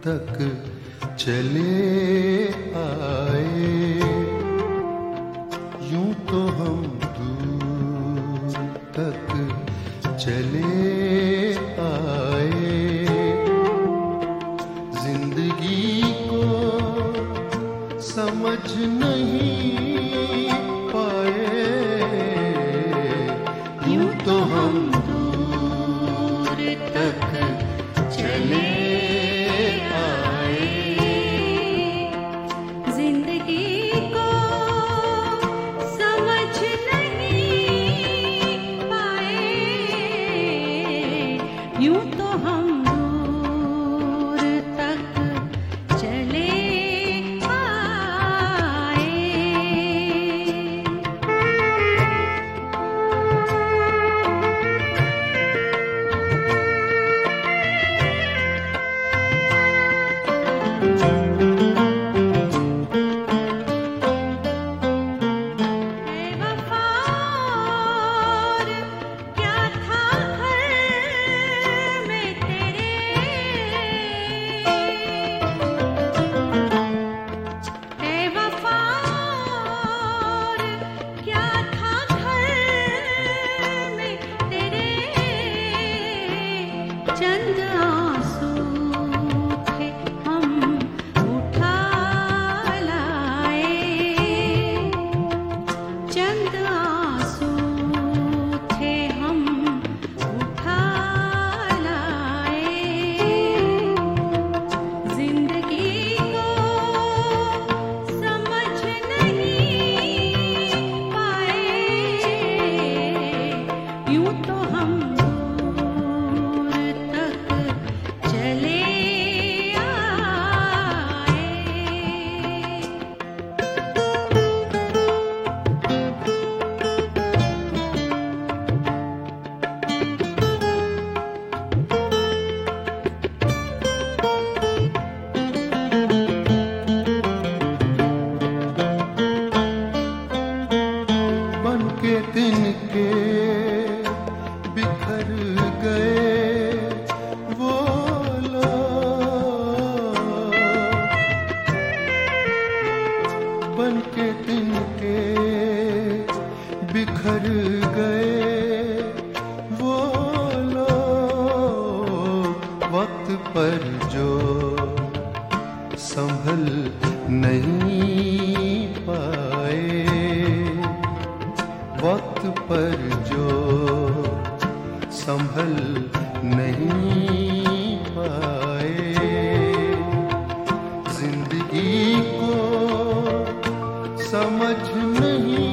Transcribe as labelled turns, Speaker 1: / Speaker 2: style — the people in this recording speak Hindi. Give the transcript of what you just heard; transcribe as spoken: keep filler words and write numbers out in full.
Speaker 1: तक चले आए। यूं तो हम दूर तक चले आए। जिंदगी को समझ नहीं पाए। यूं तो हम दूर तक चले आए।
Speaker 2: जिंदगी को समझ नहीं पाए। यूं तो हम दूर तक चले आए। चंद आंसू थे हम उठा लाए। चंद आंसू थे हम उठा लाए। जिंदगी को समझ नहीं पाए। यूं तो हम चले आए।
Speaker 1: बन के तिनके बिखर गए वो बन के तिनके बिखर गए वो लोग। वक्त पर जो संभल नहीं पाए। वक्त पर जो संभल नहीं पाए। जिंदगी को समझ नहीं